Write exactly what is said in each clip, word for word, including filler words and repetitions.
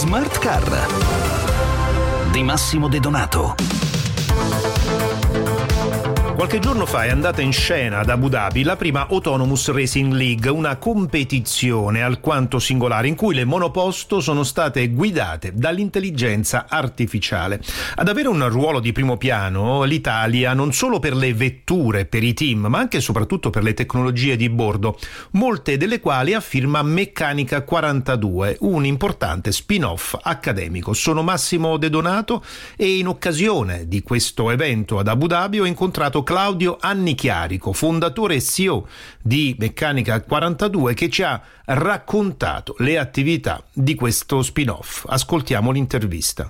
Smart Car di Massimo De Donato. Qualche giorno fa è andata in scena ad Abu Dhabi la prima Autonomous Racing League, una competizione alquanto singolare in cui le monoposto sono state guidate dall'intelligenza artificiale. Ad avere un ruolo di primo piano l'Italia non solo per le vetture, per i team, ma anche e soprattutto per le tecnologie di bordo, molte delle quali affirma Meccanica quarantadue, un importante spin-off accademico. Sono Massimo De Donato e in occasione di questo evento ad Abu Dhabi ho incontrato Claudio Annichiarico, fondatore e C E O di Meccanica quarantadue, che ci ha raccontato le attività di questo spin-off. Ascoltiamo l'intervista.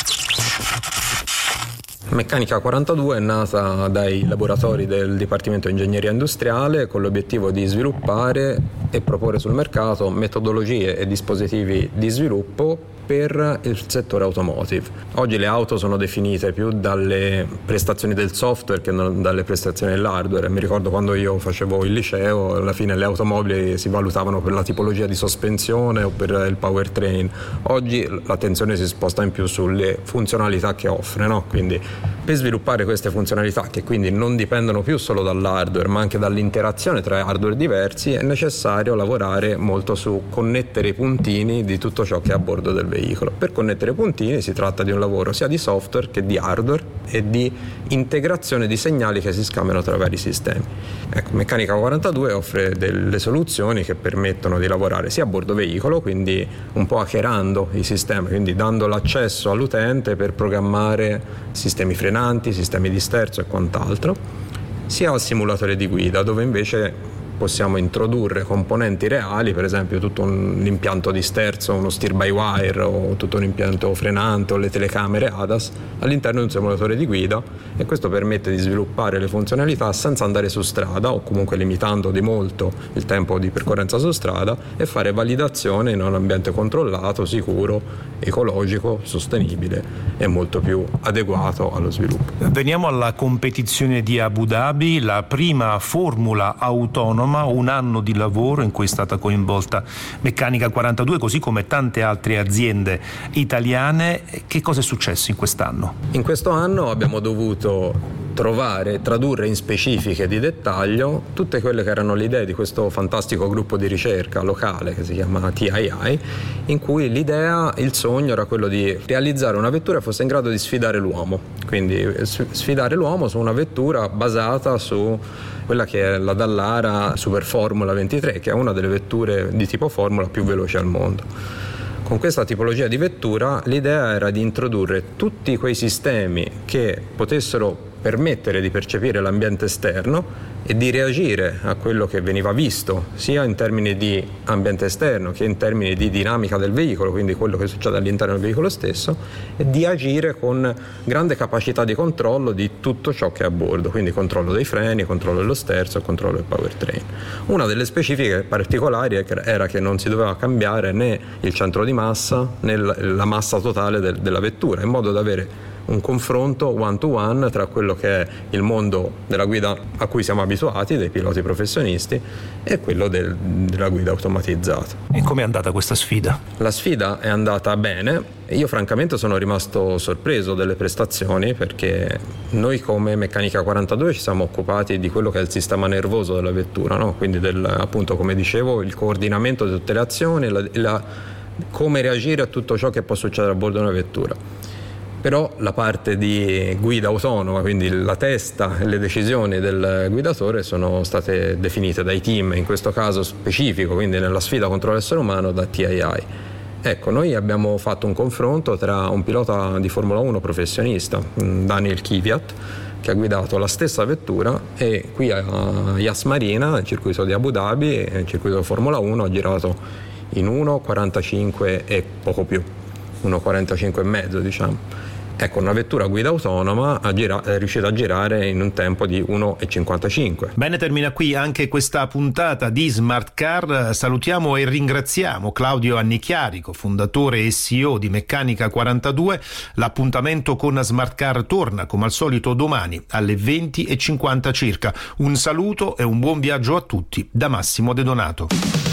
Meccanica quarantadue è nata dai laboratori del Dipartimento Ingegneria Industriale con l'obiettivo di sviluppare e proporre sul mercato metodologie e dispositivi di sviluppo per il settore automotive. Oggi le auto sono definite più dalle prestazioni del software che non dalle prestazioni dell'hardware. Mi ricordo quando io facevo il liceo, alla fine le automobili si valutavano per la tipologia di sospensione o per il powertrain. Oggi l'attenzione si sposta in più sulle funzionalità che offre, no? Quindi per sviluppare queste funzionalità, che quindi non dipendono più solo dall'hardware ma anche dall'interazione tra hardware diversi, è necessario lavorare molto su connettere i puntini di tutto ciò che è a bordo del veicolo. Per connettere i puntini si tratta di un lavoro sia di software che di hardware e di integrazione di segnali che si scambiano tra vari sistemi. Ecco, Meccanica quarantadue offre delle soluzioni che permettono di lavorare sia a bordo veicolo, quindi un po' hackerando i sistemi, quindi dando l'accesso all'utente per programmare sistemi frenanti, sistemi di sterzo e quant'altro, sia al simulatore di guida, dove invece possiamo introdurre componenti reali, per esempio tutto un impianto di sterzo, uno steer by wire o tutto un impianto frenante o le telecamere A D A S all'interno di un simulatore di guida, e questo permette di sviluppare le funzionalità senza andare su strada o comunque limitando di molto il tempo di percorrenza su strada e fare validazione in un ambiente controllato, sicuro, ecologico, sostenibile e molto più adeguato allo sviluppo. Veniamo alla competizione di Abu Dhabi, la prima formula autonoma, un anno di lavoro in cui è stata coinvolta Meccanica quarantadue, così come tante altre aziende italiane. Che cosa è successo in quest'anno? In questo anno abbiamo dovuto trovare, tradurre in specifiche di dettaglio tutte quelle che erano le idee di questo fantastico gruppo di ricerca locale che si chiama T I I, in cui l'idea, il sogno era quello di realizzare una vettura che fosse in grado di sfidare l'uomo, quindi sfidare l'uomo su una vettura basata su quella che è la Dallara Super Formula ventitré, che è una delle vetture di tipo Formula più veloci al mondo. Con questa tipologia di vettura l'idea era di introdurre tutti quei sistemi che potessero permettere di percepire l'ambiente esterno e di reagire a quello che veniva visto sia in termini di ambiente esterno che in termini di dinamica del veicolo, quindi quello che succede all'interno del veicolo stesso, e di agire con grande capacità di controllo di tutto ciò che è a bordo, quindi controllo dei freni, controllo dello sterzo e controllo del powertrain. Una delle specifiche particolari era che non si doveva cambiare né il centro di massa né la massa totale del, della vettura, in modo da avere un confronto one to one tra quello che è il mondo della guida a cui siamo abituati, dei piloti professionisti, e quello del, della guida automatizzata. E com'è andata questa sfida? La sfida è andata bene. Io francamente sono rimasto sorpreso delle prestazioni, perché noi come Meccanica quarantadue ci siamo occupati di quello che è il sistema nervoso della vettura, no? Quindi del, appunto, come dicevo, il coordinamento di tutte le azioni, la, la, come reagire a tutto ciò che può succedere a bordo di una vettura. Però la parte di guida autonoma, quindi la testa e le decisioni del guidatore, sono state definite dai team, in questo caso specifico, quindi nella sfida contro l'essere umano, da T I I. Ecco, noi abbiamo fatto un confronto tra un pilota di Formula uno professionista, Daniel Kvyat, che ha guidato la stessa vettura, e qui a Yas Marina, nel circuito di Abu Dhabi, nel circuito di Formula uno, ha girato in uno quarantacinque e poco più, uno quarantacinque e mezzo diciamo. Ecco, una vettura a guida autonoma ha gira- è riuscita a girare in un tempo di uno e cinquantacinque. Bene, termina qui anche questa puntata di Smart Car. Salutiamo e ringraziamo Claudio Annichiarico, fondatore e C E O di Meccanica quarantadue. L'appuntamento con Smart Car torna come al solito domani alle venti e cinquanta circa. Un saluto e un buon viaggio a tutti da Massimo De Donato.